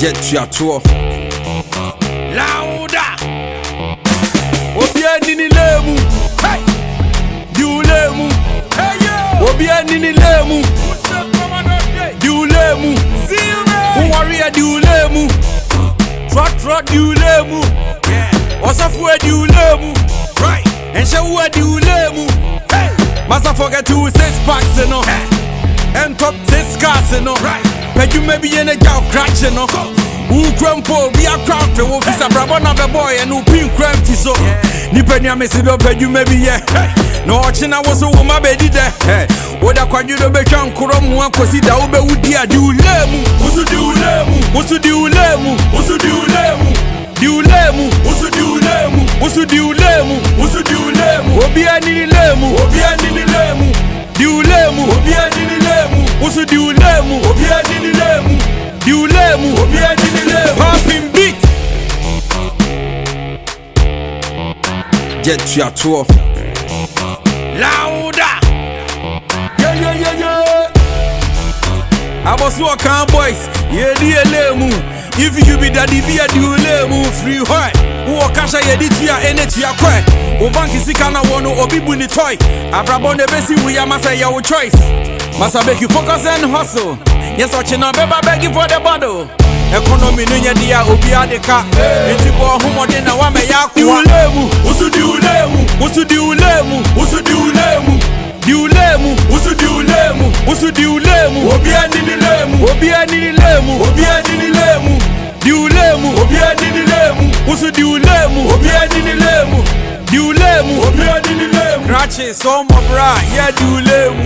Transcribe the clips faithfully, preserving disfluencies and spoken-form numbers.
Get your tour. Louder. Obia nini lemu. Hey. You lemu. Hey yo. Obia nini lemu. You lemu. Zero. Warrior you lemu. Trot trot you lemu. Yeah. Osafu you lemu. Right. And show what you lemu. Hey. Must forget to six packs you know. Hey. And top six cars you know. Right. But you may be in a job crash you know. Who crumple be a crowd for office a brabon of a boy and who pink crampy so Nipenia message up you maybe yeah. No watching I was so my baby there. What I quite you the become Kurom one cause it out with dear do lemu. What's to do lemu? What's to do lemu? What's to do lemu? Do lemu? What's to do lemu? What's to do lemu? What's to do lemu? Obi ani lemu. Obi ani lemu. Do lemu. Obi ani lemu. What's to do lemu? Obi ani lemu. Do lemu. Obi ani lemu. Popping beat. Get your tour. Louder. Yeah, yeah, yeah, yeah. I was walking boys. Yeah, dear lemu. If you be daddy, be a do lemu. Free high. Who are cash a editia energy a quay. O bank is kana one or people in the toy. Abrabon the best we are massa your choice. Massa make you focus and hustle. Yes, watching a baby begging for the bottle. Economy nunya dia obia de ka. Enti bo homode na wa me yakwa. Lemu, usu di ulemu, usu di ulemu, usu di ulemu. Di ulemu, usu di ulemu, usu di ulemu. Obia ni lemu, obia ni lemu, obia ni lemu. Di ulemu, obia ni lemu, usu di ulemu, obia ni lemu. Di ulemu, obia ni lemu. Krache so mo bra, ya di ulemu.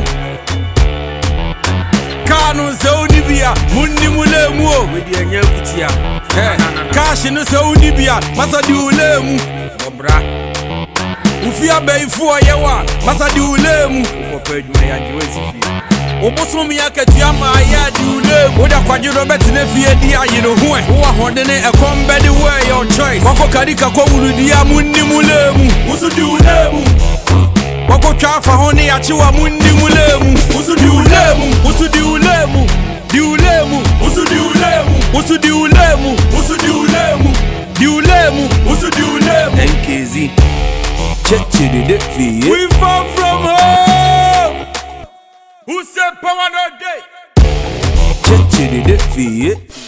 Kanu zauni biya mundi mulemu wedi enye kutia eh kashi no zauni biya masa di ulemu obra ufia beifu ayewa masa di ulemu kopeduma ya jiwezi fi obosomi yake tuama ya di ulemu oda kwaje robert ne fie di ayiro ho e wo ahode ne ekombe di way your choice wako kadika kwa urudi ya mundi mulemu usu di ulemu wako chafa honi ya chiwa mundi mulemu usu di ulemu usu di ulemu di ulemu usu di ulemu usu di ulemu usu di ulemu di ulemu usu di ulemu N K Z check to the deck fee. We far from home. Who said power no day? Check to the deck fee.